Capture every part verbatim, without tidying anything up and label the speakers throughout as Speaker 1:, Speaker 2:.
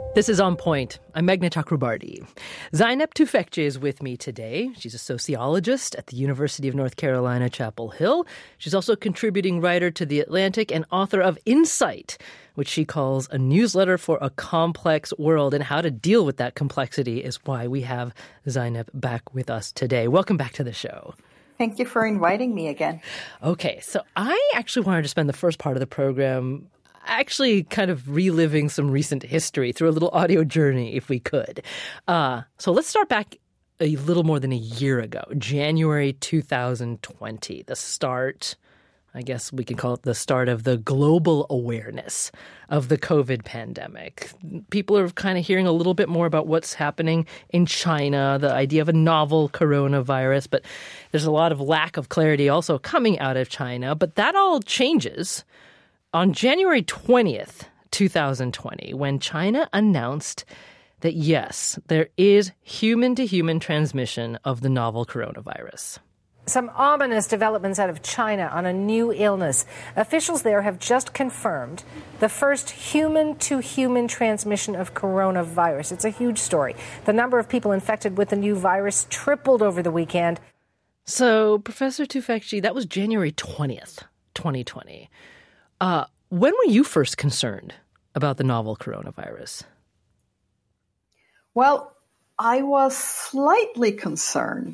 Speaker 1: This is On Point. I'm Meghna Chakrabarti. Zainab Tufekci is with me today. She's a sociologist at the University of North Carolina, Chapel Hill. She's also a contributing writer to The Atlantic and author of Insight, which she calls a newsletter for a complex world. And how to deal with that complexity is why we have Zainab back with us today. Welcome back to the show.
Speaker 2: Thank you for inviting me again.
Speaker 1: Okay, so I actually wanted to spend the first part of the program actually kind of reliving some recent history through a little audio journey, if we could. Uh, so let's start back a little more than a year ago, January two thousand twenty, the start, I guess we can call it the start of the global awareness of the COVID pandemic. People are kind of hearing a little bit more about what's happening in China, the idea of a novel coronavirus, but there's a lot of lack of clarity also coming out of China. But that all changes on January twentieth, two thousand twenty, when China announced that, yes, there is human-to-human transmission of the novel coronavirus.
Speaker 3: Some ominous developments out of China on a new illness. Officials there have just confirmed the first human-to-human transmission of coronavirus. It's a huge story. The number of people infected with the new virus tripled over the weekend.
Speaker 1: So, Professor Tufekci, that was January twentieth, twenty twenty. Uh, when were you first concerned about the novel coronavirus?
Speaker 2: Well, I was slightly concerned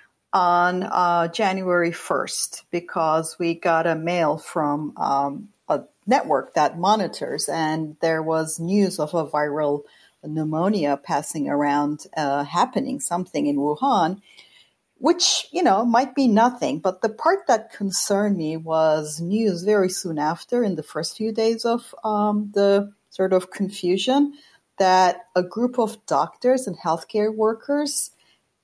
Speaker 2: on uh, January first because we got a mail from um, a network that monitors, and there was news of a viral pneumonia passing around, uh, happening, something in Wuhan, which, you know, might be nothing. But the part that concerned me was news very soon after, in the first few days of um, the sort of confusion, that a group of doctors and healthcare workers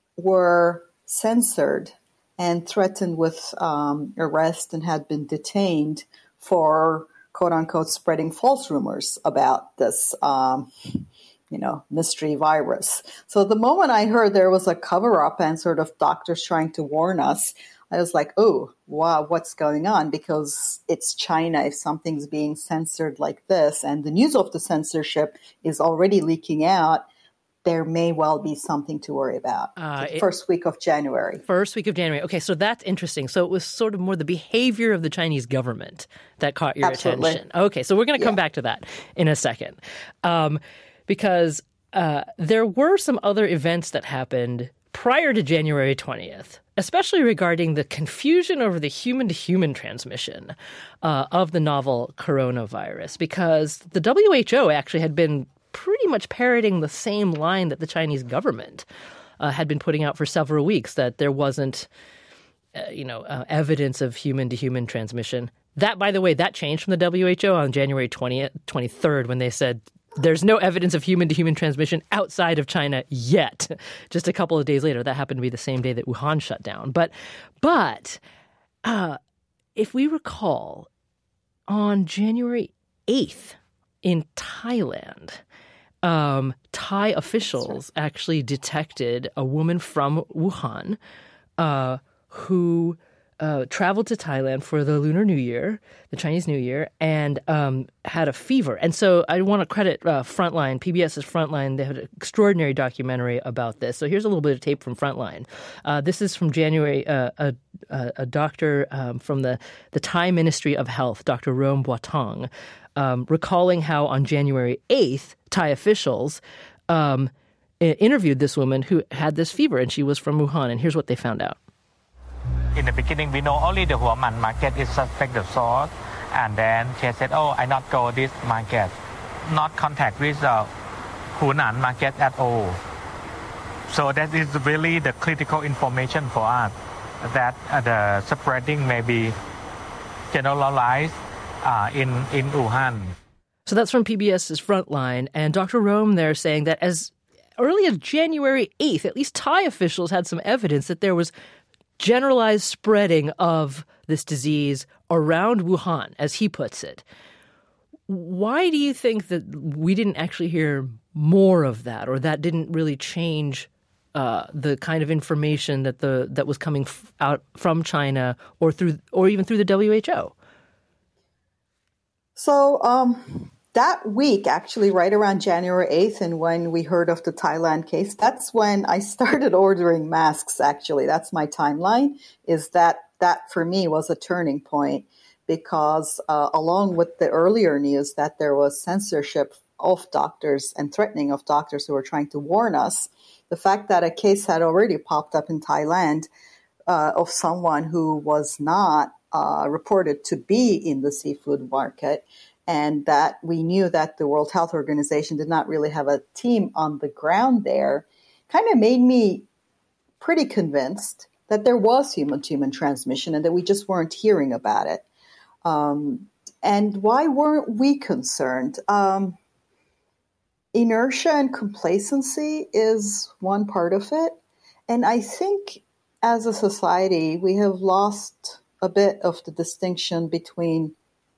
Speaker 2: were censored and threatened with um, arrest and had been detained for, quote unquote, spreading false rumors about this um you know, mystery virus. So the moment I heard there was a cover-up and sort of doctors trying to warn us, I was like, oh, wow, what's going on? Because it's China. If something's being censored like this, and the news of the censorship is already leaking out, there may well be something to worry about. Uh, it, first week of January.
Speaker 1: First week of January. Okay, so that's interesting. So it was sort of more the behavior of the Chinese government that caught your
Speaker 2: Absolutely.
Speaker 1: attention. Okay, so we're going to come
Speaker 2: yeah.
Speaker 1: back to that in a second. Um, because uh, there were some other events that happened prior to January twentieth, especially regarding the confusion over the human-to-human transmission uh, of the novel coronavirus, because the W H O actually had been pretty much parroting the same line that the Chinese government uh, had been putting out for several weeks, that there wasn't, uh, you know, uh, evidence of human-to-human transmission. That, by the way, that changed from the W H O on January twentieth, twenty-third, when they said there's no evidence of human-to-human transmission outside of China yet. Just a couple of days later, that happened to be the same day that Wuhan shut down. But, but uh, if we recall, on January eighth in Thailand, um, Thai officials actually detected a woman from Wuhan uh, who uh, traveled to Thailand for the Lunar New Year, the Chinese New Year, and um, had a fever. And so I want to credit uh, Frontline, PBS's Frontline. They had an extraordinary documentary about this. So here's a little bit of tape from Frontline. Uh, this is from January. Uh, a, a, a doctor um, from the, the Thai Ministry of Health, Doctor Rom Boatong, um, recalling how on January eighth, Thai officials um, interviewed this woman who had this fever, and she was from Wuhan. And here's what they found out.
Speaker 4: In the beginning, we know only the Huaman market is suspected source, and then she said, "Oh, I not go this market, not contact with the Hunan market at all." So that is really the critical information for us, that uh, the spreading may be generalized uh, in in Wuhan.
Speaker 1: So that's from PBS's Frontline, and Doctor Rome there saying that as early as January eighth, at least Thai officials had some evidence that there was generalized spreading of this disease around Wuhan, as he puts it. Why do you think that we didn't actually hear more of that, or that didn't really change uh, the kind of information that the that was coming f- out from China, or through, or even through the W H O?
Speaker 2: So um, that week, actually, right around January eighth, and when we heard of the Thailand case, that's when I started ordering masks, actually. That's my timeline, is that that for me was a turning point, because uh, along with the earlier news that there was censorship of doctors and threatening of doctors who were trying to warn us, the fact that a case had already popped up in Thailand uh, of someone who was not uh, reported to be in the seafood market, and that we knew that the World Health Organization did not really have a team on the ground there, kind of made me pretty convinced that there was human-to-human transmission and that we just weren't hearing about it. Um, and why weren't we concerned? Um, inertia and complacency is one part of it. And I think as a society, we have lost a bit of the distinction between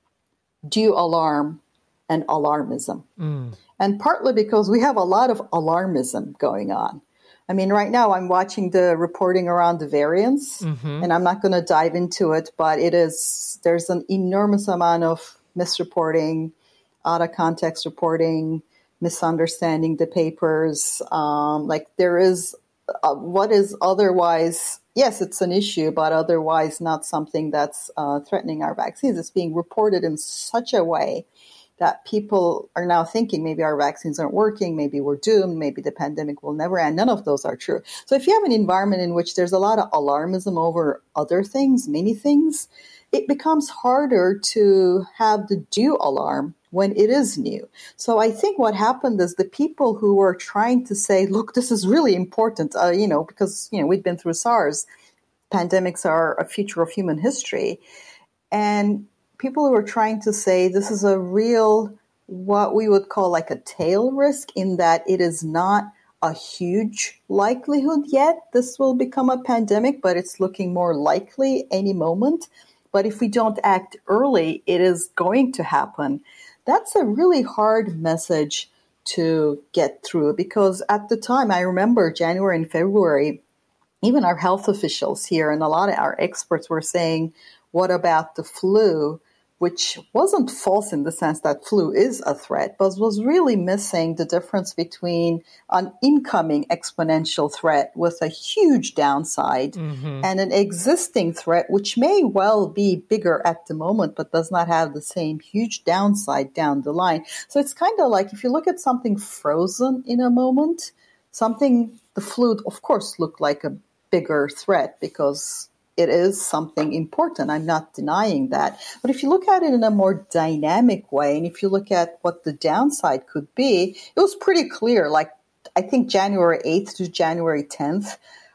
Speaker 2: due alarm and alarmism. Mm. And partly because we have a lot of alarmism going on. I mean, right now I'm watching the reporting around the variants, mm-hmm. and I'm not going to dive into it, but it is, there's an enormous amount of misreporting, out of context reporting, misunderstanding the papers. Um, like there is uh, what is otherwise, yes, it's an issue, but otherwise not something that's uh, threatening our vaccines. It's being reported in such a way that people are now thinking maybe our vaccines aren't working, maybe we're doomed, maybe the pandemic will never end. None of those are true. So if you have an environment in which there's a lot of alarmism over other things, many things, it becomes harder to have the due alarm when it is new. So I think what happened is the people who were trying to say, look, this is really important, uh, you know, because, you know, we've been through SARS, pandemics are a feature of human history. And people who are trying to say this is a real, what we would call like a tail risk, in that it is not a huge likelihood yet this will become a pandemic, but it's looking more likely any moment. But if we don't act early, it is going to happen. That's a really hard message to get through, because at the time, I remember January and February, even our health officials here and a lot of our experts were saying, what about the flu? Which wasn't false in the sense that flu is a threat, but was really missing the difference between an incoming exponential threat with a huge downside mm-hmm. and an existing threat, which may well be bigger at the moment, but does not have the same huge downside down the line. So it's kind of like if you look at something frozen in a moment, something, the flu, of course, looked like a bigger threat because it is something important. I'm not denying that. But if you look at it in a more dynamic way, and if you look at what the downside could be, it was pretty clear. Like, I think January eighth to January tenth.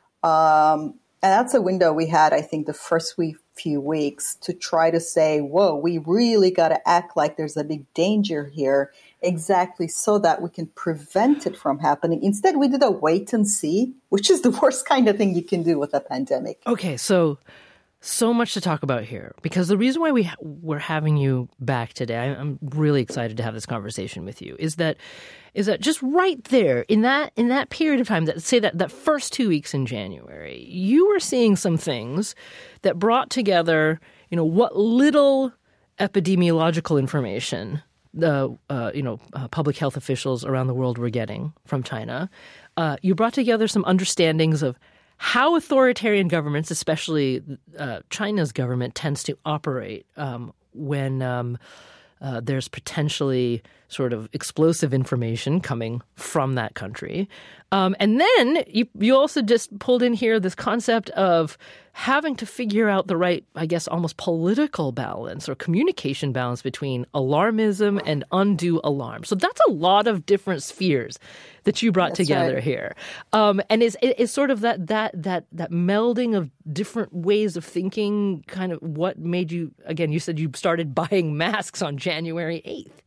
Speaker 2: Um, and that's a window we had, I think, the first week, few weeks to try to say, whoa, we really got to act like there's a big danger here, exactly so that we can prevent it from happening. Instead, we did a wait and see, which is the worst kind of thing you can do with a pandemic.
Speaker 1: Okay, so so much to talk about here, because the reason why we ha- we're having you back today, I'm really excited to have this conversation with you, is that is that just right there in that in that period of time, that say that that first two weeks in January, you were seeing some things that brought together, you know, what little epidemiological information the uh, you know uh, public health officials around the world were getting from China. Uh, you brought together some understandings of how authoritarian governments, especially uh, China's government, tends to operate um, when um, uh, there's potentially sort of explosive information coming from that country. Um, and then you, you also just pulled in here this concept of having to figure out the right, I guess, almost political balance or communication balance between alarmism and undue alarm. So that's a lot of different spheres that you brought that's together right. here. Um, and is is sort of that that that that melding of different ways of thinking kind of what made you, again, you said you started buying masks on January eighth.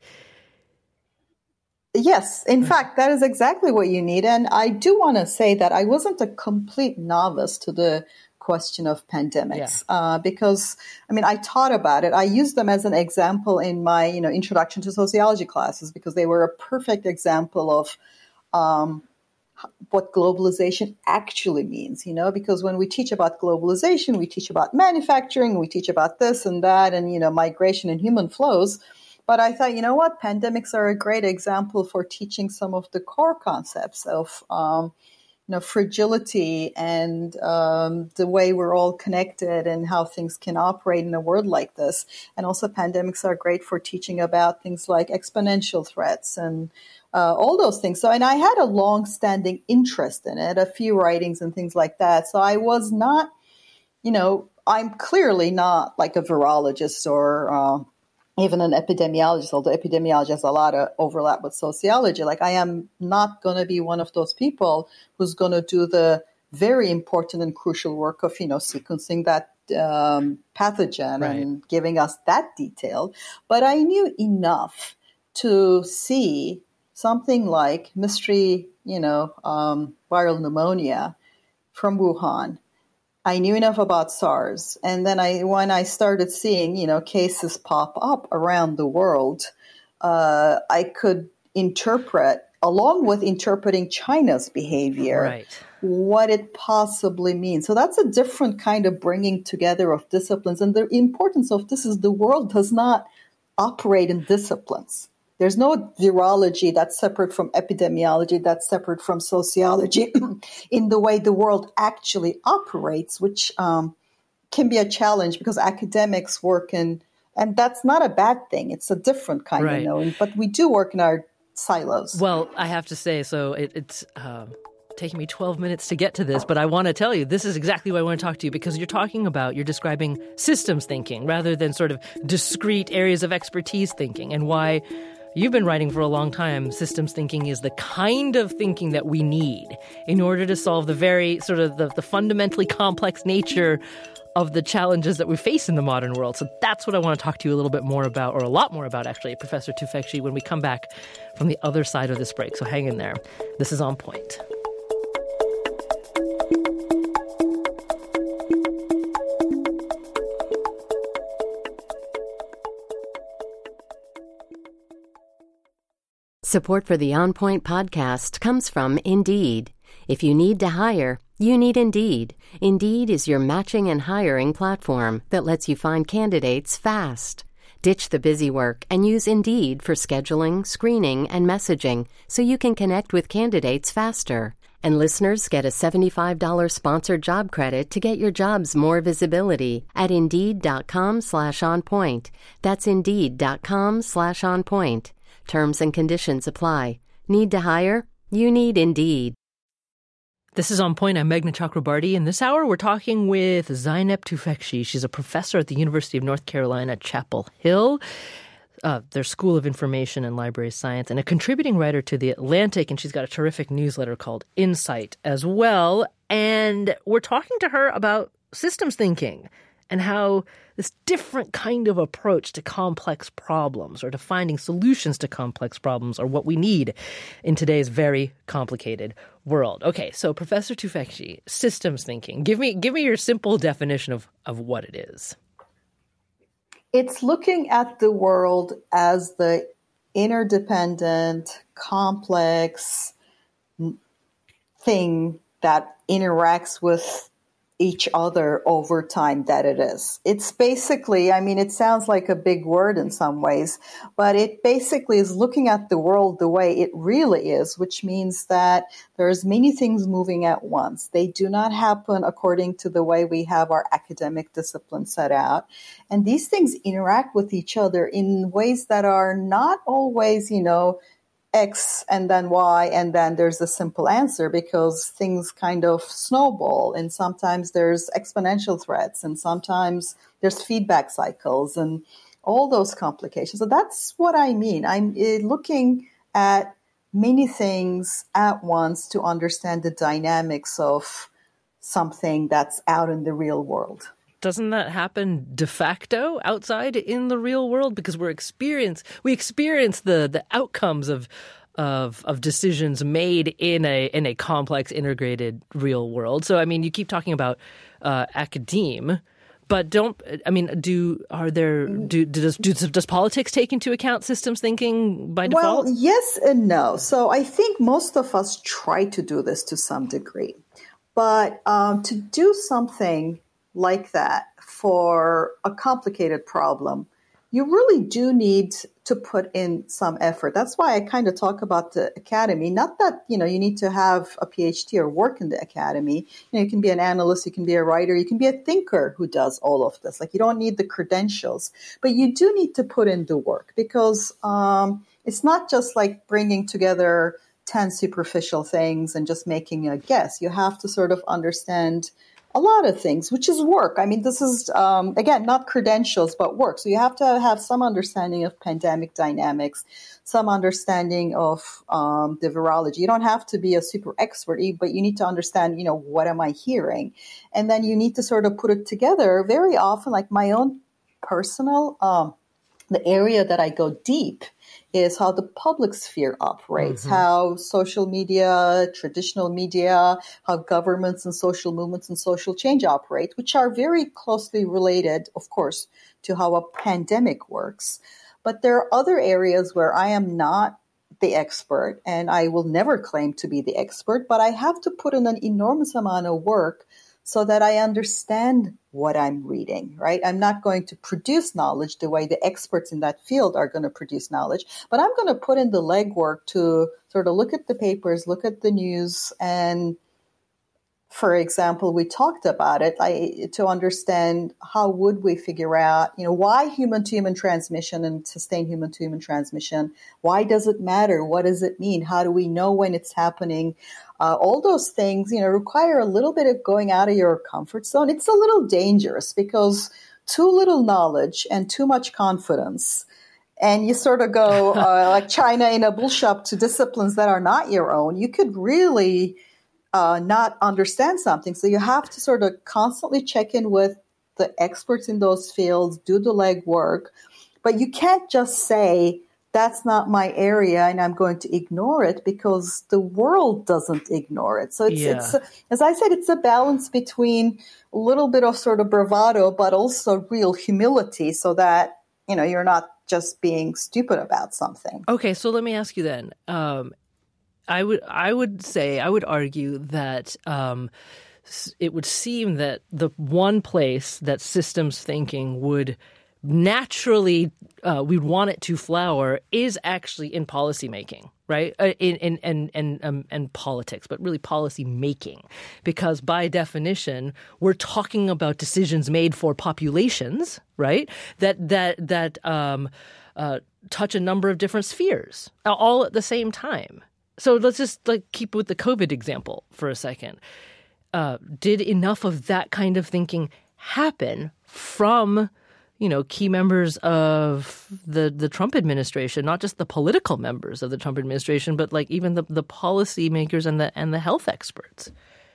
Speaker 2: Yes, in fact, that is exactly what you need. And I do want to say that I wasn't a complete novice to the question of pandemics yeah. uh, because, I mean, I taught about it. I used them as an example in my, you know, introduction to sociology classes because they were a perfect example of um, what globalization actually means, you know, because when we teach about globalization, we teach about manufacturing, we teach about this and that and, you know, migration and human flows. But I thought, you know what, pandemics are a great example for teaching some of the core concepts of um, you know, fragility and um, the way we're all connected and how things can operate in a world like this. And also pandemics are great for teaching about things like exponential threats and uh, all those things. So, and I had a long-standing interest in it, a few writings and things like that. So I was not, you know, I'm clearly not like a virologist or uh, even an epidemiologist, although epidemiology has a lot of overlap with sociology. Like I am not going to be one of those people who's going to do the very important and crucial work of, you know, sequencing that um, pathogen right. and giving us that detail. But I knew enough to see something like mystery, you know, um, viral pneumonia from Wuhan. I knew enough about SARS. And then I, when I started seeing, you know, cases pop up around the world, uh, I could interpret, along with interpreting China's behavior, right. what it possibly means. So that's a different kind of bringing together of disciplines. And the importance of this is the world does not operate in disciplines. There's no virology that's separate from epidemiology, that's separate from sociology in the way the world actually operates, which um, can be a challenge because academics work in, and that's not a bad thing. It's a different kind right. of knowing, but we do work in our silos.
Speaker 1: Well, I have to say, so it, it's um, taking me twelve minutes to get to this, but I want to tell you, this is exactly why I want to talk to you, because you're talking about, you're describing systems thinking rather than sort of discrete areas of expertise thinking, and why you've been writing for a long time. Systems thinking is the kind of thinking that we need in order to solve the very sort of the, the fundamentally complex nature of the challenges that we face in the modern world. So that's what I want to talk to you a little bit more about, or a lot more about, actually, Professor Tufekci, when we come back from the other side of this break. So hang in there. This is On Point.
Speaker 5: Support for the On Point podcast comes from Indeed. If you need to hire, you need Indeed. Indeed is your matching and hiring platform that lets you find candidates fast. Ditch the busy work and use Indeed for scheduling, screening, and messaging so you can connect with candidates faster. And listeners get a seventy-five dollars sponsored job credit to get your jobs more visibility at Indeed.com slash on point. That's Indeed.com slash on point. Terms and conditions apply. Need to hire? You need Indeed.
Speaker 1: This is On Point. I'm Meghna Chakrabarty. In this hour, we're talking with Zeynep Tufekci. She's a professor at the University of North Carolina, Chapel Hill, uh, their School of Information and Library Science, and a contributing writer to The Atlantic. And she's got a terrific newsletter called Insight as well. And we're talking to her about systems thinking and how this different kind of approach to complex problems, or to finding solutions to complex problems, are what we need in today's very complicated world. Okay, so Professor Tufekci, systems thinking. Give me give me your simple definition of, of what it is.
Speaker 2: It's looking at the world as the interdependent, complex thing that interacts with each other over time that it is. It's basically, I mean, it sounds like a big word in some ways, but it basically is looking at the world the way it really is, which means that there's many things moving at once. They do not happen according to the way we have our academic discipline set out. And these things interact with each other in ways that are not always, you know, X and then Y, and then there's a simple answer, because things kind of snowball, and sometimes there's exponential threats, and sometimes there's feedback cycles and all those complications. So that's what I mean. I'm uh, looking at many things at once to understand the dynamics of something that's out in the real world.
Speaker 1: Doesn't that happen de facto outside in the real world? Because we're experience we experience the the outcomes of of of decisions made in a in a complex, integrated real world. So I mean, you keep talking about uh, academe, but don't I mean do are there do does do, does politics take into account systems thinking by default?
Speaker 2: Well, yes and no. So I think most of us try to do this to some degree, but um, to do something like that for a complicated problem, you really do need to put in some effort. That's why I kind of talk about the academy. Not that, you know, you need to have a P H D or work in the academy. You know, you can be an analyst, you can be a writer, you can be a thinker who does all of this. Like, you don't need the credentials, but you do need to put in the work, because um, it's not just like bringing together ten superficial things and just making a guess. You have to sort of understand a lot of things, which is work. I mean, this is, um, again, not credentials, but work. So you have to have some understanding of pandemic dynamics, some understanding of um, the virology. You don't have to be a super expert, but you need to understand, you know, what am I hearing? And then you need to sort of put it together. Very often, like my own personal, um, the area that I go deep is how the public sphere operates, mm-hmm. how social media, traditional media, how governments and social movements and social change operate, which are very closely related, of course, to how a pandemic works. But there are other areas where I am not the expert, and I will never claim to be the expert, but I have to put in an enormous amount of work so that I understand what I'm reading, right? I'm not going to produce knowledge the way the experts in that field are going to produce knowledge, but I'm going to put in the legwork to sort of look at the papers, look at the news, and for example, we talked about it, I, to understand how would we figure out, you know, why human-to-human transmission and sustained human-to-human transmission, why does it matter? What does it mean? How do we know when it's happening? Uh, all those things, you know, require a little bit of going out of your comfort zone. It's a little dangerous because too little knowledge and too much confidence, and you sort of go uh, like China in a bull shop to disciplines that are not your own, you could really Uh, not understand something. So you have to sort of constantly check in with the experts in those fields, do the legwork, but you can't just say, that's not my area and I'm going to ignore it, because the world doesn't ignore it. So it's, yeah. it's as I said, it's a balance between a little bit of sort of bravado, but also real humility, so that, you know, you're not just being stupid about something.
Speaker 1: Okay, so let me ask you then, um, I would I would say, I would argue that um, it would seem that the one place that systems thinking would naturally, uh, we'd want it to flower, is actually in policymaking, right? Uh, in in and and um, and politics, but really policy making, because by definition, we're talking about decisions made for populations, right? That that that um, uh, touch a number of different spheres, all at the same time. So let's just like keep with the COVID example for a second. Uh, did enough of that kind of thinking happen from, you know, key members of the, the Trump administration, not just the political members of the Trump administration, but like even the, the policy makers and the and the health experts?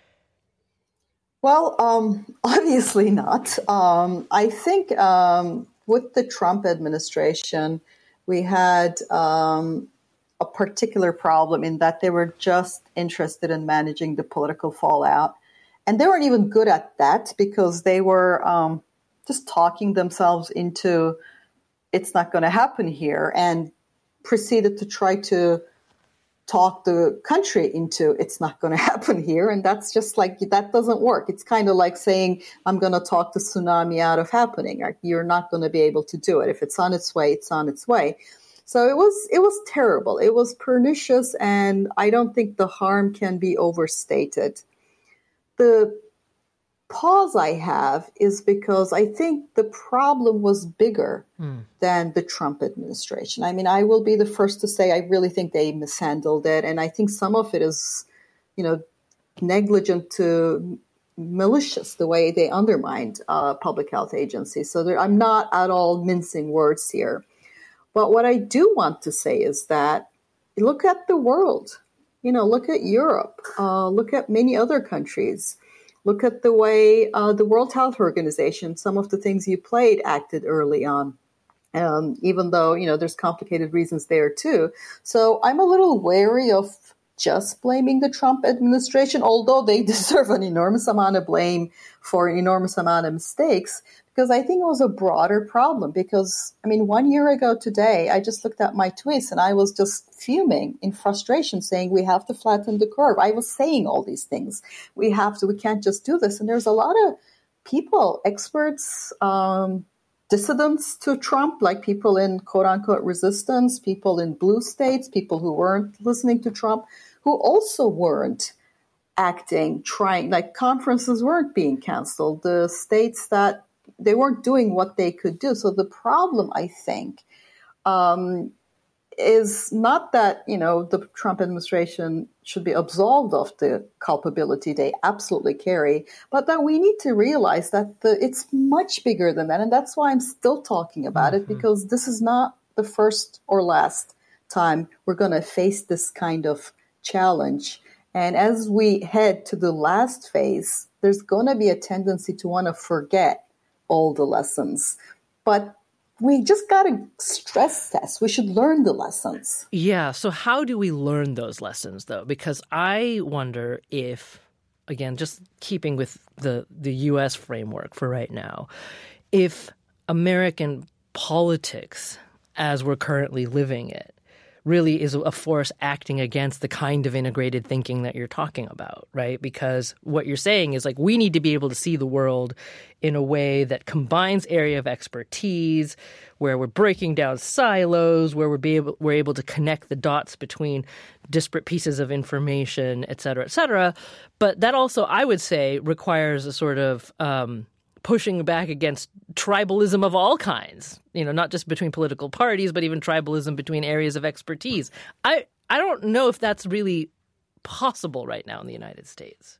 Speaker 2: Well, um, obviously not. Um, I think um, with the Trump administration, we had um, a particular problem in that they were just interested in managing the political fallout. And they weren't even good at that, because they were um, just talking themselves into it's not going to happen here, and proceeded to try to talk the country into it's not going to happen here. And that's just like, that doesn't work. It's kind of like saying, I'm going to talk the tsunami out of happening. Like, you're not going to be able to do it. If it's on its way, it's on its way. So it was it was terrible. It was pernicious, and I don't think the harm can be overstated. The pause I have is because I think the problem was bigger hmm. than the Trump administration. I mean, I will be the first to say I really think they mishandled it, and I think some of it is, you know, negligent to malicious, the way they undermined uh, public health agencies. So there, I'm not at all mincing words here. But what I do want to say is that look at the world, you know, look at Europe, uh, look at many other countries, look at the way uh, the World Health Organization, some of the things you played acted early on, um, even though, you know, there's complicated reasons there too. So I'm a little wary of just blaming the Trump administration, although they deserve an enormous amount of blame for an enormous amount of mistakes, because I think it was a broader problem. Because, I mean, one year ago today, I just looked at my tweets and I was just fuming in frustration, saying we have to flatten the curve. I was saying all these things. We have to, we can't just do this. And there's a lot of people, experts, um, dissidents to Trump, like people in quote unquote resistance, people in blue states, people who weren't listening to Trump, who also weren't acting, trying, like conferences weren't being canceled. The states that they weren't doing what they could do. So the problem, I think, um, is not that, you know, the Trump administration should be absolved of the culpability they absolutely carry, but that we need to realize that the, it's much bigger than that. And that's why I'm still talking about mm-hmm. it, because this is not the first or last time we're going to face this kind of challenge. And as we head to the last phase, there's going to be a tendency to want to forget all the lessons. But we just got to stress test. We should learn the lessons.
Speaker 1: Yeah. So how do we learn those lessons, though? Because I wonder if, again, just keeping with the, the U S framework for right now, if American politics, as we're currently living it, really is a force acting against the kind of integrated thinking that you're talking about, right? Because what you're saying is like we need to be able to see the world in a way that combines area of expertise, where we're breaking down silos, where we're, be able, we're able to connect the dots between disparate pieces of information, et cetera, et cetera. But that also, I would say, requires a sort of um, pushing back against tribalism of all kinds, you know, not just between political parties, but even tribalism between areas of expertise. I, I don't know if that's really possible right now in the United States.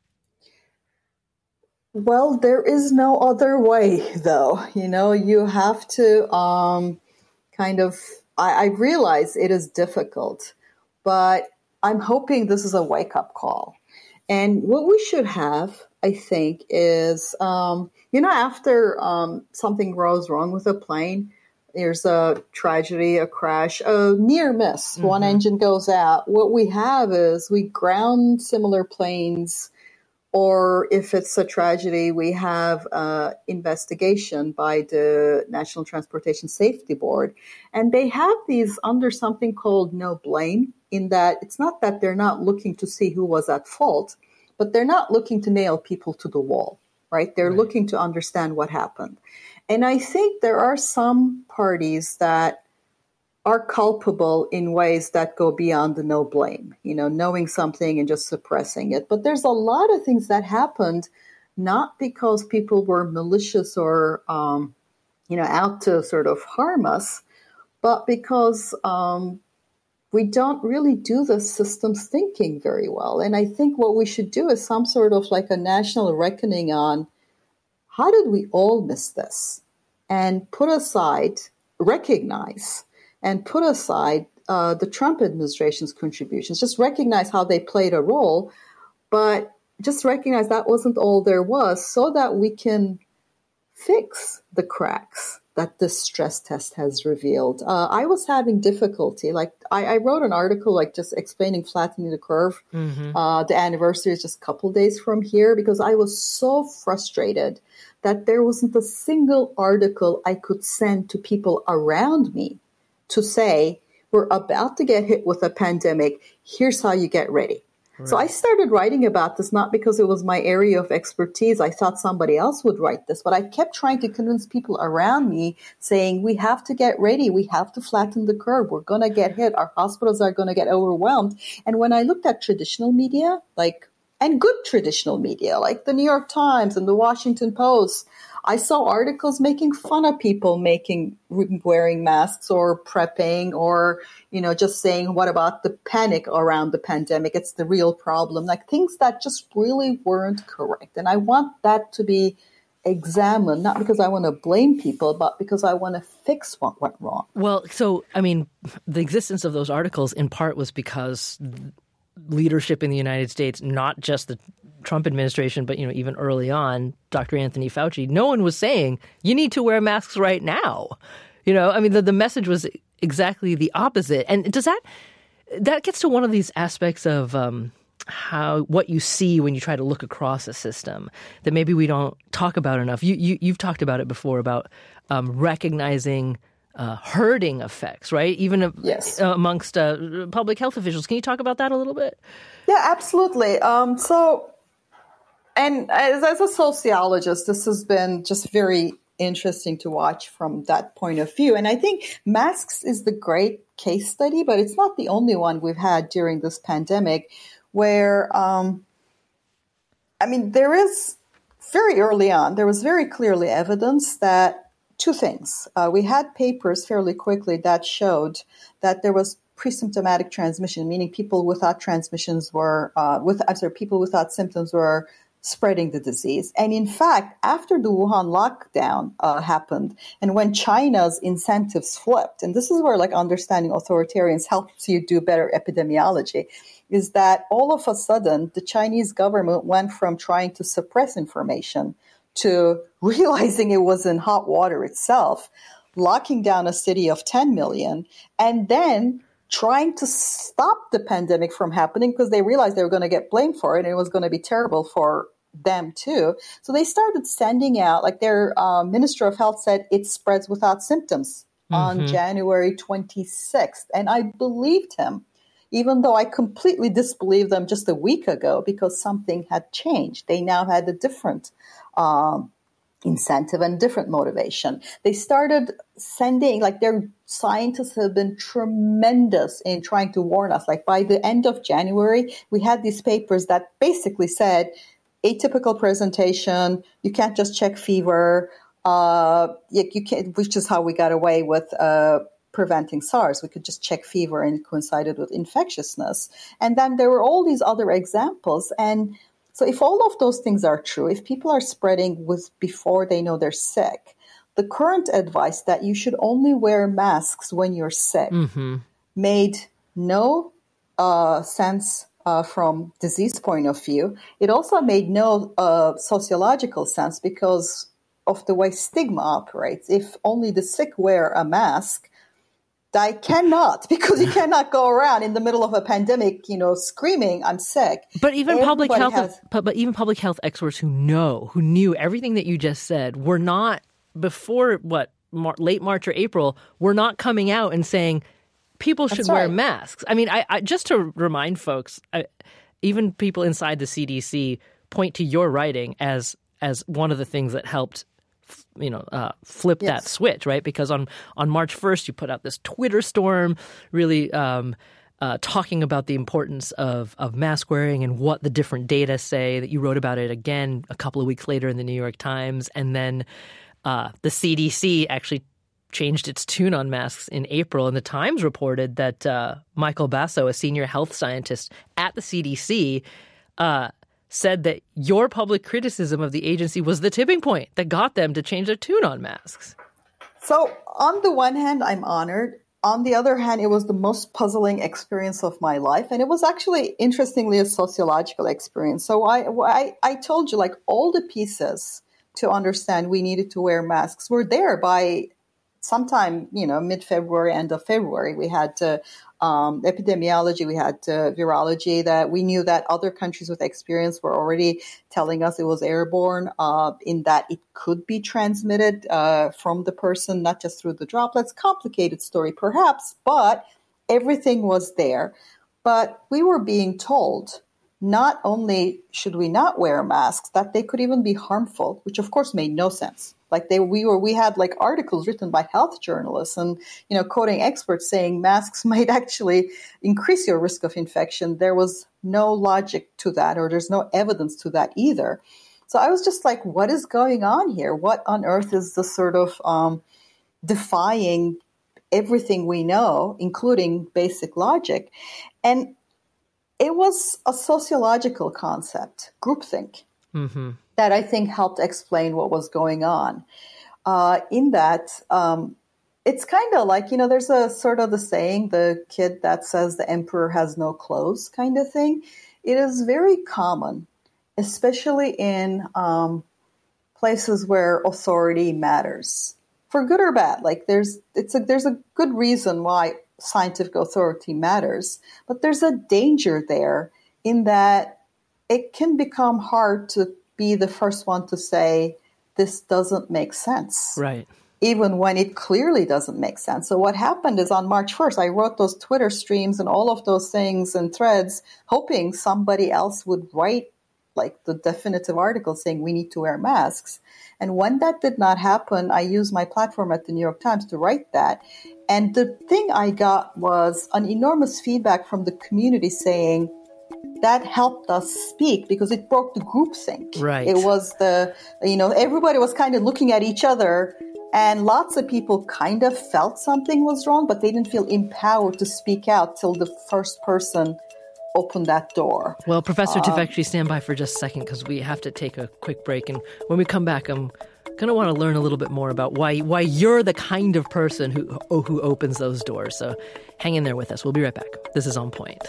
Speaker 2: Well, there is no other way, though. You know, you have to um, kind of, I, I realize it is difficult, but I'm hoping this is a wake-up call. And what we should have, I think, is, um, you know, after um, something goes wrong with a plane, there's a tragedy, a crash, a near miss, mm-hmm. one engine goes out. What we have is we ground similar planes, or if it's a tragedy, we have an investigation by the National Transportation Safety Board. And they have these under something called no blame, in that it's not that they're not looking to see who was at fault, but they're not looking to nail people to the wall, right? They're right. looking to understand what happened. And I think there are some parties that are culpable in ways that go beyond the no blame, you know, knowing something and just suppressing it. But there's a lot of things that happened not because people were malicious or, um, you know, out to sort of harm us, but because um, we don't really do the systems thinking very well. And I think what we should do is some sort of like a national reckoning on how did we all miss this, and put aside, recognize and put aside uh, the Trump administration's contributions. Just recognize how they played a role, but just recognize that wasn't all there was, so that we can fix the cracks that this stress test has revealed. Uh, I was having difficulty. Like I, I wrote an article, like just explaining flattening the curve. Mm-hmm. Uh, the anniversary is just a couple days from here, because I was so frustrated that there wasn't a single article I could send to people around me to say, we're about to get hit with a pandemic. Here's how you get ready. Right. So I started writing about this, not because it was my area of expertise. I thought somebody else would write this, but I kept trying to convince people around me, saying, we have to get ready. We have to flatten the curve. We're going to get hit. Our hospitals are going to get overwhelmed. And when I looked at traditional media, like, and good traditional media, like the New York Times and the Washington Post, I saw articles making fun of people making wearing masks or prepping, or, you know, just saying, what about the panic around the pandemic? It's the real problem. Like things that just really weren't correct. And I want that to be examined, not because I want to blame people, but because I want to fix what went wrong.
Speaker 1: Well, so, I mean, the existence of those articles in part was because leadership in the United States, not just the Trump administration, but, you know, even early on, Doctor Anthony Fauci, no one was saying you need to wear masks right now. You know, I mean, the, the message was exactly the opposite. And does that, that gets to one of these aspects of um, how, what you see when you try to look across a system that maybe we don't talk about enough. You, you, you've talked about it before, about um, recognizing Uh, herding effects, right? Even uh,
Speaker 2: yes.
Speaker 1: amongst uh, public health officials. Can you talk about that a little bit?
Speaker 2: Yeah, absolutely. Um, so, and as, as a sociologist, this has been just very interesting to watch from that point of view. And I think masks is the great case study, but it's not the only one we've had during this pandemic where, um, I mean, there is very early on, there was very clearly evidence that two things. Uh, we had papers fairly quickly that showed that there was pre-symptomatic transmission, meaning people without transmissions were, uh, with, I'm sorry, people without symptoms were spreading the disease. And in fact, after the Wuhan lockdown uh, happened, and when China's incentives flipped, and this is where like understanding authoritarians helps you do better epidemiology, is that all of a sudden the Chinese government went from trying to suppress information to realizing it was in hot water itself, locking down a city of ten million, and then trying to stop the pandemic from happening because they realized they were going to get blamed for it and it was going to be terrible for them too. So they started sending out, like their uh, Minister of Health said, it spreads without symptoms mm-hmm. on January twenty-sixth. And I believed him, even though I completely disbelieved them just a week ago because something had changed. They now had a different um, incentive and different motivation. They started sending, like their scientists have been tremendous in trying to warn us. Like by the end of January, we had these papers that basically said atypical presentation, you can't just check fever, uh, you, you can't, which is how we got away with uh, preventing SARS. We could just check fever and it coincided with infectiousness. And then there were all these other examples. And so if all of those things are true, if people are spreading with before they know they're sick, the current advice that you should only wear masks when you're sick mm-hmm. made no uh, sense uh, from disease point of view. It also made no uh, sociological sense because of the way stigma operates. If only the sick wear a mask, I cannot, because you cannot go around in the middle of a pandemic, you know, screaming, I'm sick.
Speaker 1: But even
Speaker 2: Everybody
Speaker 1: public health,
Speaker 2: has,
Speaker 1: but, but even public health experts who know, who knew everything that you just said, were not before what Mar- late March or April, were not coming out and saying people should
Speaker 2: That's
Speaker 1: wear
Speaker 2: right.
Speaker 1: masks. I mean, I, I just to remind folks, I, even people inside the C D C point to your writing as as one of the things that helped, you know, uh, flip yes. that switch, right? Because on, on March first, you put out this Twitter storm really um, uh, talking about the importance of, of mask wearing and what the different data say, that you wrote about it again a couple of weeks later in the New York Times. And then uh, the C D C actually changed its tune on masks in April. And the Times reported that uh, Michael Basso, a senior health scientist at the C D C, uh, said that your public criticism of the agency was the tipping point that got them to change their tune on masks.
Speaker 2: So on the one hand, I'm honored. On the other hand, it was the most puzzling experience of my life. And it was actually, interestingly, a sociological experience. So I, I, I told you, like, all the pieces to understand we needed to wear masks were there by sometime, you know, mid-February, end of February. We had to Um, epidemiology, we had uh, virology, that we knew that other countries with experience were already telling us it was airborne, uh, in that it could be transmitted uh, from the person, not just through the droplets. Complicated story, perhaps, but everything was there. But we were being told not only should we not wear masks, that they could even be harmful, which of course made no sense. Like they, we were, we had like articles written by health journalists and, you know, quoting experts saying masks might actually increase your risk of infection. There was no logic to that, or there's no evidence to that either. So I was just like, what is going on here? What on earth is this sort of um, defying everything we know, including basic logic? And it was a sociological concept, groupthink. Mm-hmm. That I think helped explain what was going on. Uh, in that, um, it's kind of like, you know, there's a sort of the saying, the kid that says the emperor has no clothes kind of thing. It is very common, especially in um, places where authority matters, for good or bad. Like there's, it's a, there's a good reason why scientific authority matters, but there's a danger there in that it can become hard to be the first one to say, this doesn't make sense.
Speaker 1: Right.
Speaker 2: Even when it clearly doesn't make sense. So what happened is on March first, I wrote those Twitter streams and all of those things and threads, hoping somebody else would write like the definitive article saying we need to wear masks. And when that did not happen, I used my platform at the New York Times to write that. And the thing I got was an enormous feedback from the community saying that helped us speak because it broke the groupthink.
Speaker 1: Right.
Speaker 2: It was the, you know, everybody was kind of looking at each other, and lots of people kind of felt something was wrong, but they didn't feel empowered to speak out till the first person opened that door.
Speaker 1: Well, Professor um, Tufekci, stand by for just a second because we have to take a quick break. And when we come back, I'm going to want to learn a little bit more about why why you're the kind of person who who opens those doors. So hang in there with us. We'll be right back. This is On Point.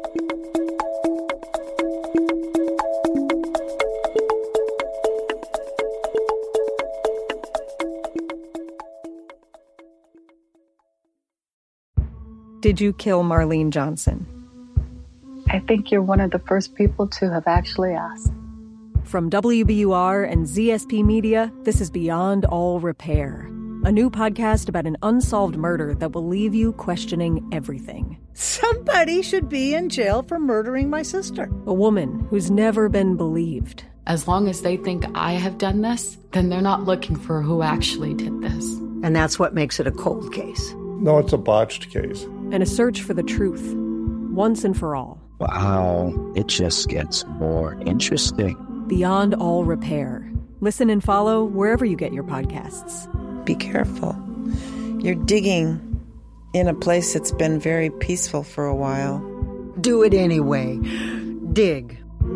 Speaker 6: Did you kill Marlene Johnson?
Speaker 7: I think you're one of the first people to have actually asked.
Speaker 6: From W B U R and Z S P Media, this is Beyond All Repair, a new podcast about an unsolved murder that will leave you questioning everything.
Speaker 8: Somebody should be in jail for murdering my sister.
Speaker 6: A woman who's never been believed.
Speaker 9: As long as they think I have done this, then they're not looking for who actually did this.
Speaker 8: And that's what makes it a cold case.
Speaker 10: No, it's a botched case.
Speaker 6: And a search for the truth, once and for all.
Speaker 11: Wow, it just gets more interesting.
Speaker 6: Beyond All Repair. Listen and follow wherever you get your podcasts.
Speaker 12: Be careful. You're digging in a place that's been very peaceful for a while.
Speaker 8: Do it anyway. Dig.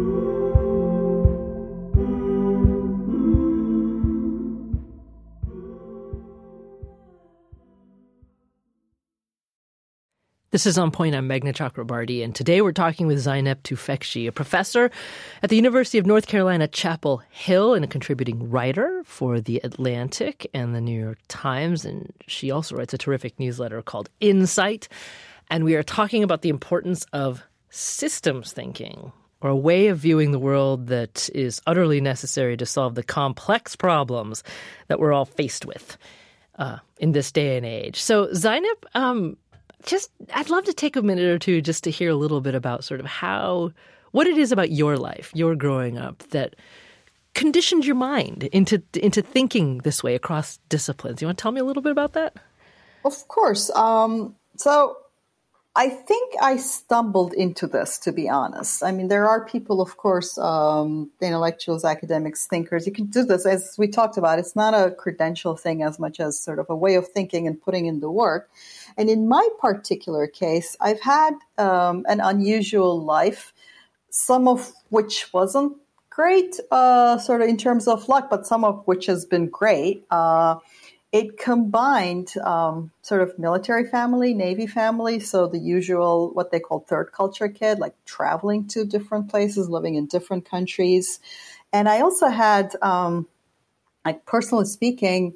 Speaker 1: This is On Point. I'm Meghna Chakrabarty, and today we're talking with Zeynep Tufekci, a professor at the University of North Carolina, Chapel Hill, and a contributing writer for The Atlantic and The New York Times. And she also writes a terrific newsletter called Insight. And we are talking about the importance of systems thinking, or a way of viewing the world that is utterly necessary to solve the complex problems that we're all faced with uh, in this day and age. So, Zeynep, um, Just, I'd love to take a minute or two just to hear a little bit about sort of how, what it is about your life, your growing up, that conditioned your mind into into thinking this way across disciplines. You want to tell me a little bit about that?
Speaker 2: Of course. Um, so I think I stumbled into this, to be honest. I mean, there are people, of course, um, intellectuals, academics, thinkers. You can do this, as we talked about. It's not a credential thing as much as sort of a way of thinking and putting in the work. And in my particular case, I've had um, an unusual life, some of which wasn't great, uh, sort of in terms of luck, but some of which has been great. Uh, it combined um, sort of military family, Navy family, so the usual, what they call third culture kid, like traveling to different places, living in different countries. And I also had, um, like personally speaking,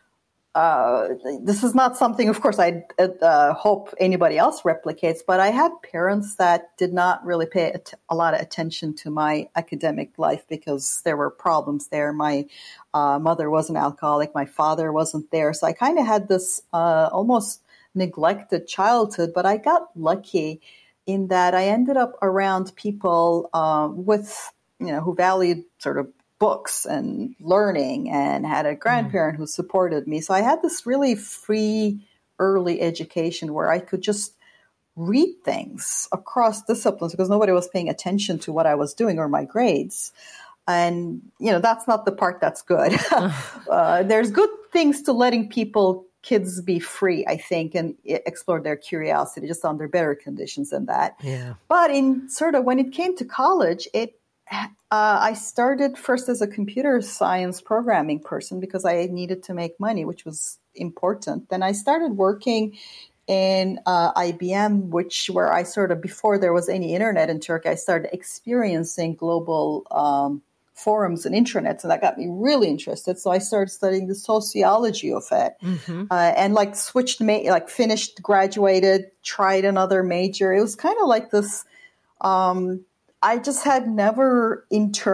Speaker 2: Uh, this is not something, of course, I uh, hope anybody else replicates, but I had parents that did not really pay a, t- a lot of attention to my academic life because there were problems there. My uh, mother was an alcoholic. My father wasn't there. So I kind of had this uh, almost neglected childhood, but I got lucky in that I ended up around people uh, with, you know, who valued sort of books and learning, and had a grandparent mm. who supported me. So I had this really free early education where I could just read things across disciplines because nobody was paying attention to what I was doing or my grades. And, you know, that's not the part that's good. uh, there's good things to letting people, kids be free, I think, and explore their curiosity just under better conditions than that.
Speaker 1: Yeah.
Speaker 2: But in sort of when it came to college, it Uh, I started first as a computer science programming person because I needed to make money, which was important. Then I started working in uh, I B M, which where I sort of, before there was any internet in Turkey, I started experiencing global um, forums and intranets, and that got me really interested. So I started studying the sociology of it, mm-hmm. uh, and like switched, ma- like finished, graduated, tried another major. It was kind of like this. Um, I just had never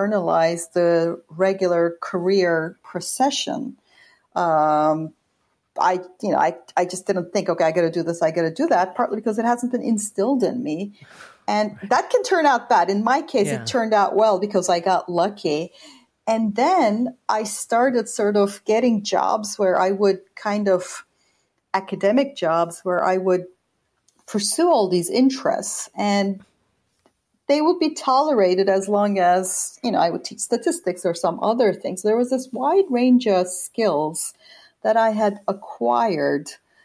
Speaker 2: internalized the regular career procession. Um, I, you know, I, I just didn't think, okay, I got to do this, I got to do that, partly because it hasn't been instilled in me. And that can turn out bad. In my case, yeah. It turned out well because I got lucky. And then I started sort of getting jobs where I would kind of, academic jobs where I would pursue all these interests, and they would be tolerated as long as, you know, I would teach statistics or some other things. There was this wide range of skills that I had acquired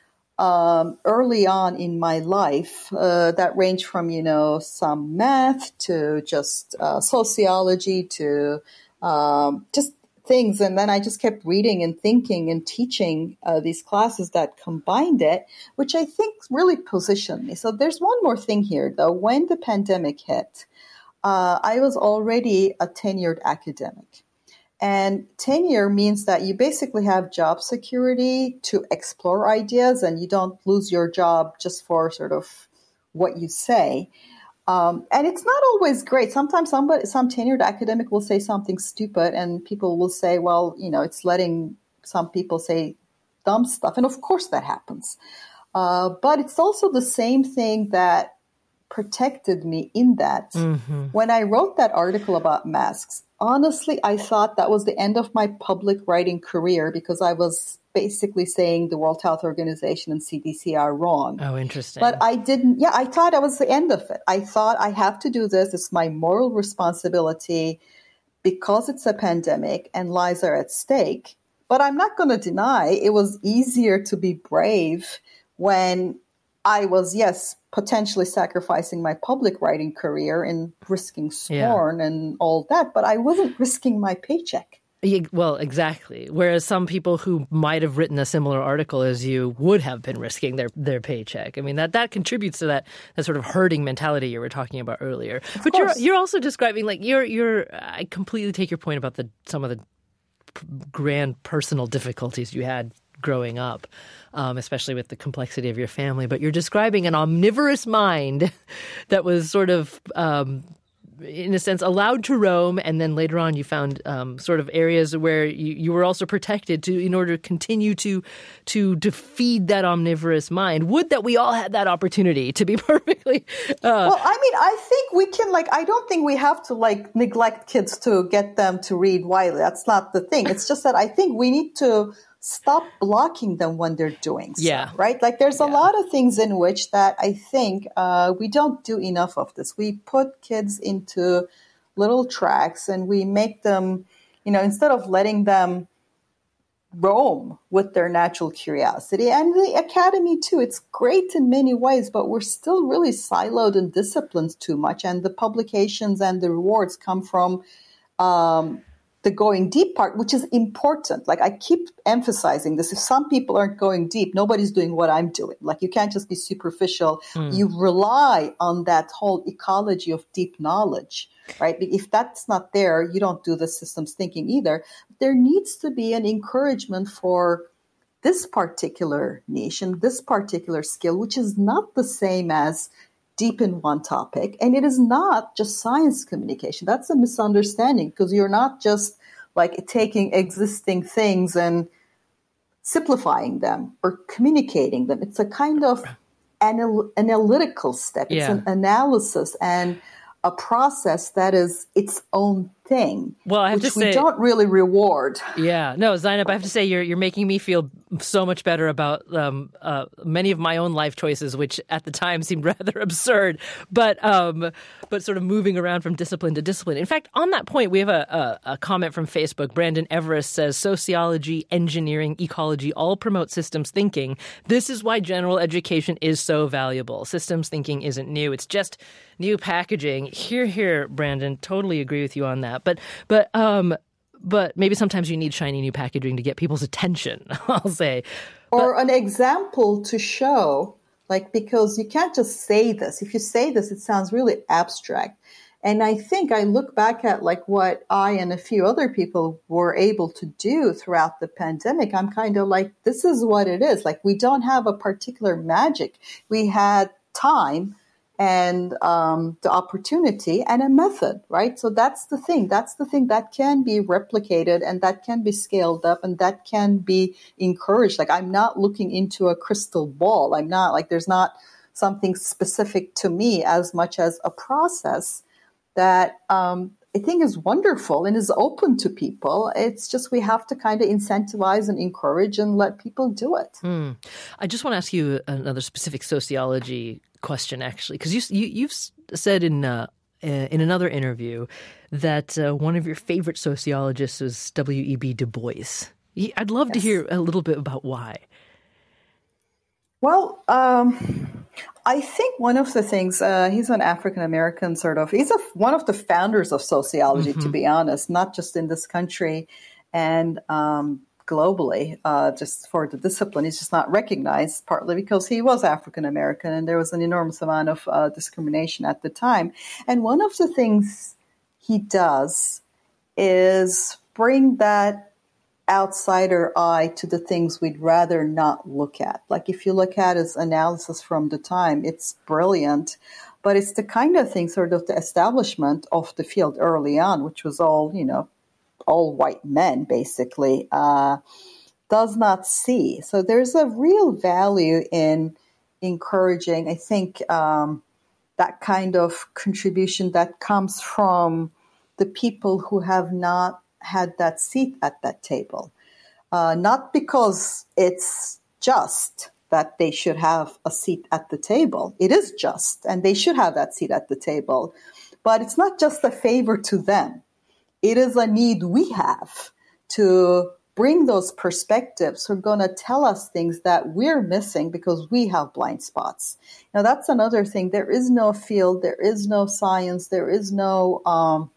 Speaker 2: um, early on in my life uh, that range from, you know, some math to just uh, sociology to um, just things. And then I just kept reading and thinking and teaching uh, these classes that combined it, which I think really positioned me. So there's one more thing here, though. When the pandemic hit, uh, I was already a tenured academic. And tenure means that you basically have job security to explore ideas, and you don't lose your job just for sort of what you say. Um, and it's not always great. Sometimes somebody, some tenured academic will say something stupid, and people will say, well, you know, it's letting some people say dumb stuff. And of course that happens. Uh, but it's also the same thing that protected me in that. Mm-hmm. When I wrote that article about masks, honestly, I thought that was the end of my public writing career because I was basically saying the World Health Organization and C D C are wrong.
Speaker 1: Oh, interesting.
Speaker 2: But I didn't, yeah, I thought that was the end of it. I thought I have to do this. It's my moral responsibility because it's a pandemic and lives are at stake. But I'm not going to deny it was easier to be brave when I was, yes, potentially sacrificing my public writing career and risking scorn yeah. and all that, but I wasn't risking my paycheck.
Speaker 1: Yeah, well, exactly. Whereas some people who might have written a similar article as you would have been risking their, their paycheck. I mean, that, that contributes to that, that sort of herding mentality you were talking about earlier.
Speaker 2: Of
Speaker 1: but
Speaker 2: course.
Speaker 1: you're you're also describing, like, you're you're. I completely take your point about the some of the grand personal difficulties you had growing up, um, especially with the complexity of your family. But you're describing an omnivorous mind that was sort of, um, in a sense, allowed to roam. And then later on, you found um, sort of areas where you, you were also protected to in order to continue to to to feed that omnivorous mind. Would that we all had that opportunity to be perfectly. Uh,
Speaker 2: well, I mean, I think we can, like, I don't think we have to, like, neglect kids to get them to read widely. That's not the thing. It's just that I think we need to stop blocking them when they're doing so,
Speaker 1: yeah.
Speaker 2: right? Like there's
Speaker 1: yeah.
Speaker 2: a lot of things in which that I think uh, we don't do enough of this. We put kids into little tracks and we make them, you know, instead of letting them roam with their natural curiosity. And the academy too, it's great in many ways, but we're still really siloed and disciplined too much. And the publications and the rewards come from um the going deep part, which is important. Like I keep emphasizing this. If some people aren't going deep, nobody's doing what I'm doing. Like you can't just be superficial. Mm. You rely on that whole ecology of deep knowledge, right? If that's not there, you don't do the systems thinking either. There needs to be an encouragement for this particular niche and this particular skill, which is not the same as deep in one topic. And it is not just science communication. That's a misunderstanding because you're not just like taking existing things and simplifying them or communicating them. It's a kind of anal- analytical step. It's yeah. an analysis and a process that is its own thing,
Speaker 1: well, I have
Speaker 2: which
Speaker 1: to say,
Speaker 2: we don't really reward.
Speaker 1: Yeah. No, Zainab, I have to say you're you're making me feel so much better about um, uh, many of my own life choices, which at the time seemed rather absurd, but um, but sort of moving around from discipline to discipline. In fact, on that point, we have a, a, a comment from Facebook. Brandon Everest says, sociology, engineering, ecology all promote systems thinking. This is why general education is so valuable. Systems thinking isn't new. It's just new packaging. Here, here, Brandon, totally agree with you on that. But but um but maybe sometimes you need shiny new packaging to get people's attention, I'll say.
Speaker 2: Or
Speaker 1: but,
Speaker 2: an example to show, like, because you can't just say this. If you say this, it sounds really abstract. And I think I look back at like what I and a few other people were able to do throughout the pandemic. I'm kind of like, this is what it is. Like, we don't have a particular magic. We had time and um, the opportunity and a method, right? So that's the thing. That's the thing that can be replicated and that can be scaled up and that can be encouraged. Like, I'm not looking into a crystal ball. I'm not like, there's not something specific to me as much as a process that um, I think is wonderful and is open to people. It's just we have to kind of incentivize and encourage and let people do it.
Speaker 1: Mm. I just want to ask you another specific sociology question, actually, because you, you, you've said in uh, in another interview that uh, one of your favorite sociologists is W E B Du Bois. I'd love yes. to hear a little bit about why.
Speaker 2: Well, um, I think one of the things, uh, he's an African-American sort of, he's a, one of the founders of sociology, mm-hmm. to be honest, not just in this country and um, globally, uh, just for the discipline. He's just not recognized, partly because he was African-American and there was an enormous amount of uh, discrimination at the time. And one of the things he does is bring that outsider eye to the things we'd rather not look at. Like if you look at his analysis from the time, it's brilliant, but it's the kind of thing, sort of the establishment of the field early on, which was all, you know, all white men basically, uh, does not see. So there's a real value in encouraging, I think, um, that kind of contribution that comes from the people who have not had that seat at that table. Uh, not because it's just that they should have a seat at the table. It is just, and they should have that seat at the table. But it's not just a favor to them. It is a need we have to bring those perspectives who are going to tell us things that we're missing because we have blind spots. Now, that's another thing. There is no field, there is no science, there is no um,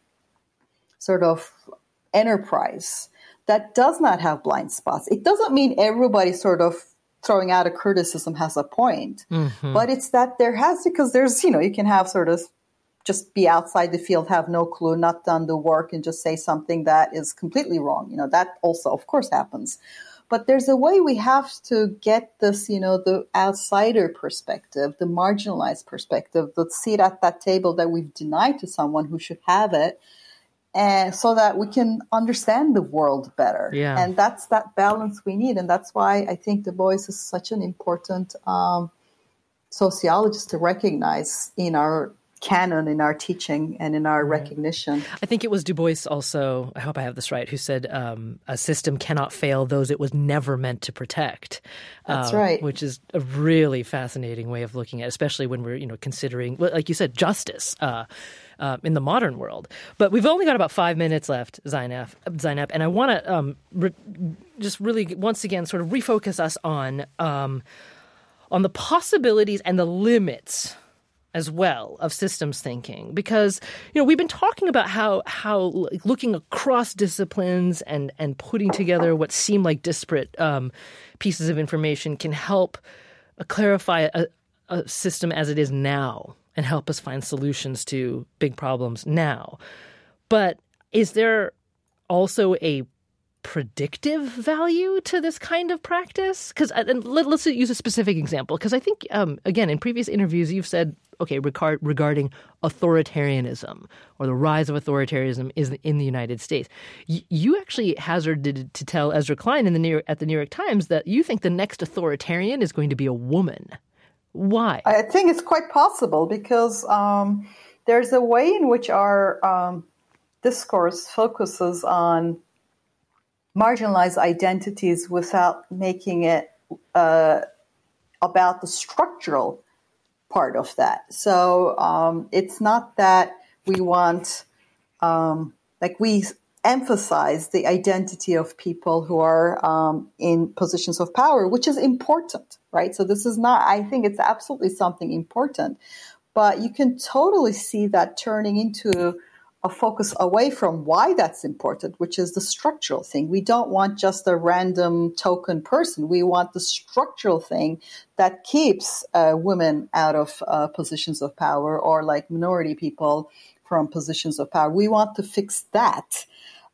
Speaker 2: sort of enterprise that does not have blind spots. It doesn't mean everybody sort of throwing out a criticism has a point, mm-hmm. but it's that there has, because there's, you know, you can have sort of just be outside the field, have no clue, not done the work, and just say something that is completely wrong. You know, that also, of course, happens. But there's a way we have to get this, you know, the outsider perspective, the marginalized perspective, the seat at that table that we've denied to someone who should have it, and so that we can understand the world better.
Speaker 1: Yeah.
Speaker 2: And that's that balance we need. And that's why I think Du Bois is such an important um, sociologist to recognize in our canon, in our teaching, and in our right. recognition.
Speaker 1: I think it was Du Bois also, I hope I have this right, who said um, a system cannot fail those it was never meant to protect.
Speaker 2: That's
Speaker 1: uh,
Speaker 2: right.
Speaker 1: Which is a really fascinating way of looking at it, especially when we're, you know, considering, like you said, justice uh, uh, in the modern world. But we've only got about five minutes left, Zainab, Zainab and I want to um, re- just really, once again, sort of refocus us on um, on the possibilities and the limits as well of systems thinking, because, you know, we've been talking about how how looking across disciplines and and putting together what seem like disparate um, pieces of information can help uh, clarify a, a system as it is now and help us find solutions to big problems now. But is there also a predictive value to this kind of practice? Because and let, let's use a specific example, because I think, um, again, in previous interviews, you've said, okay, regard, regarding authoritarianism or the rise of authoritarianism is in the United States. Y- you actually hazarded to tell Ezra Klein in the New York, at the New York Times that you think the next authoritarian is going to be a woman. Why?
Speaker 2: I think it's quite possible because um, there's a way in which our um, discourse focuses on marginalized identities without making it uh, about the structural part of that. So um, it's not that we want, um, like we emphasize the identity of people who are um, in positions of power, which is important, right? So this is not, I think it's absolutely something important, but you can totally see that turning into a focus away from why that's important, which is the structural thing. We don't want just a random token person. We want the structural thing that keeps uh, women out of uh, positions of power, or like minority people from positions of power. We want to fix that.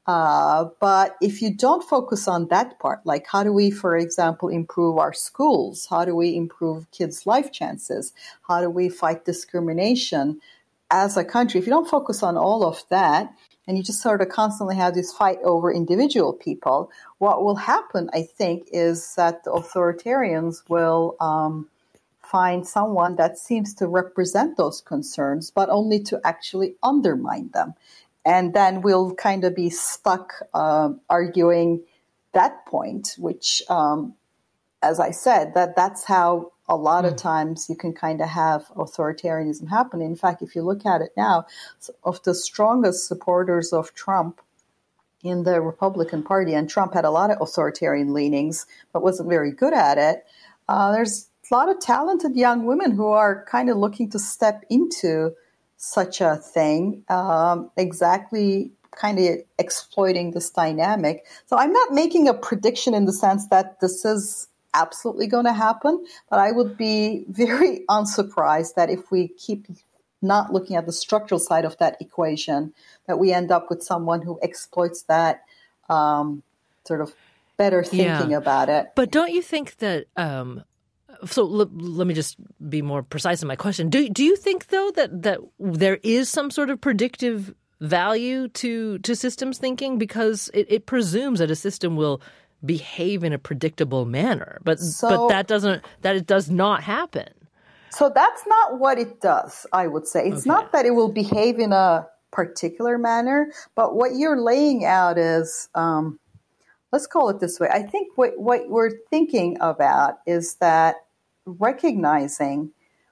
Speaker 2: Uh, but if you don't focus on that part, like how do we, for example, improve our schools? How do we improve kids' life chances? How do we fight discrimination as a country? If you don't focus on all of that, and you just sort of constantly have this fight over individual people, what will happen, I think, is that the authoritarians will um, find someone that seems to represent those concerns, but only to actually undermine them. And then we'll kind of be stuck uh, arguing that point, which, um, as I said, that that's how a lot mm. of times you can kind of have authoritarianism happen. In fact, if you look at it now, of the strongest supporters of Trump in the Republican Party, and Trump had a lot of authoritarian leanings, but wasn't very good at it, uh, there's a lot of talented young women who are kind of looking to step into such a thing, um, exactly kind of exploiting this dynamic. So I'm not making a prediction in the sense that this is absolutely going to happen, but I would be very unsurprised that if we keep not looking at the structural side of that equation, that we end up with someone who exploits that um, sort of better thinking
Speaker 1: yeah.
Speaker 2: about it.
Speaker 1: But don't you think that... Um... So l- let me just be more precise in my question. Do do you think, though, that, that there is some sort of predictive value to to systems thinking? Because it, it presumes that a system will behave in a predictable manner. But
Speaker 2: so,
Speaker 1: but that doesn't that it does not happen.
Speaker 2: So that's not what it does, I would say. It's okay. Not that it will behave in a particular manner, but what you're laying out is, um, let's call it this way. I think what, what we're thinking about is that recognizing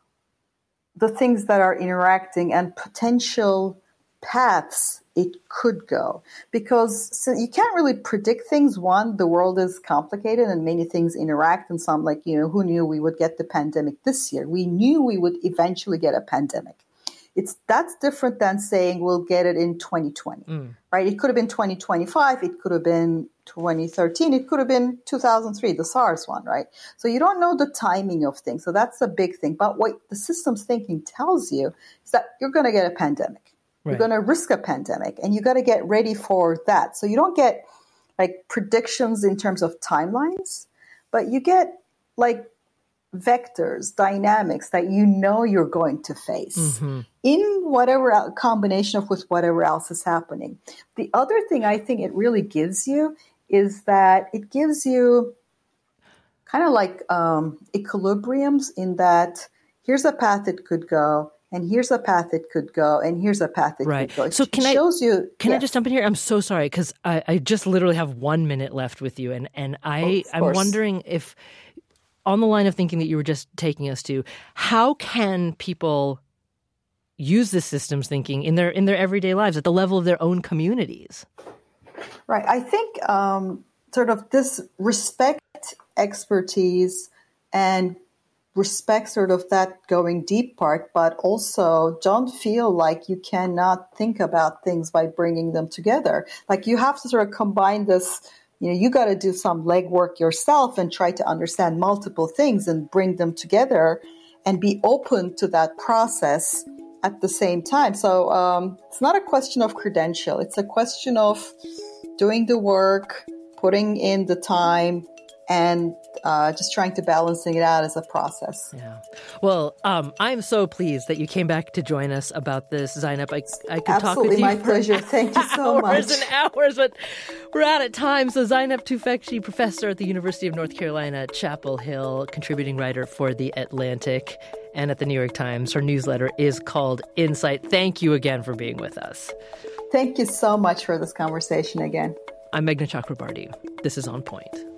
Speaker 2: the things that are interacting and potential paths it could go. Because so you can't really predict things. One, the world is complicated and many things interact, and some, like, you know, who knew we would get the pandemic this year? We knew we would eventually get a pandemic. It's that's different than saying we'll get it in twenty twenty, mm. right? It could have been twenty twenty-five. It could have been twenty thirteen. It could have been two thousand three, the SARS one, right? So you don't know the timing of things. So that's a big thing. But what the systems thinking tells you is that you're going to get a pandemic. Right. You're going to risk a pandemic, and you got to get ready for that. So you don't get like predictions in terms of timelines, but you get like vectors, dynamics that you know you're going to face mm-hmm. in whatever combination of with whatever else is happening. The other thing I think it really gives you is that it gives you kind of like um, equilibriums in that here's a path it could go, and here's a path it could go, and here's a path it
Speaker 1: right.
Speaker 2: could go. It
Speaker 1: so can
Speaker 2: shows
Speaker 1: I,
Speaker 2: you,
Speaker 1: can
Speaker 2: yeah.
Speaker 1: I just jump in here? I'm so sorry, because I, I just literally have one minute left with you, and, and I, oh, I'm wondering if, on the line of thinking that you were just taking us to, how can people use this systems thinking in their in their everyday lives at the level of their own communities?
Speaker 2: Right. I think um, sort of this respect expertise and respect sort of that going deep part, but also don't feel like you cannot think about things by bringing them together. Like you have to sort of combine this. You know, you got to do some legwork yourself and try to understand multiple things and bring them together and be open to that process at the same time. So um, it's not a question of credential. It's a question of doing the work, putting in the time, and uh, just trying to balancing it out as a process.
Speaker 1: Yeah. Well, um, I'm so pleased that you came back to join us about this, Zeynep. I, I could
Speaker 2: Absolutely,
Speaker 1: talk with you
Speaker 2: my
Speaker 1: for
Speaker 2: pleasure. Thank you so
Speaker 1: hours
Speaker 2: much.
Speaker 1: Hours and hours, but we're out of time. So Zeynep Tufekci, professor at the University of North Carolina at Chapel Hill, contributing writer for The Atlantic and at the New York Times. Her newsletter is called Insight. Thank you again for being with us.
Speaker 2: Thank you so much for this conversation again.
Speaker 1: I'm Meghna Chakrabarty. This is On Point.